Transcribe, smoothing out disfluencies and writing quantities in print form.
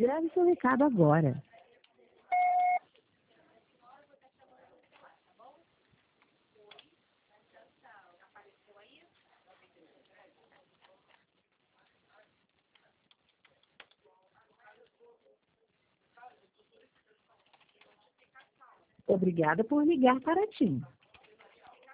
Grave seu recado agora. Obrigada por ligar para a TIM.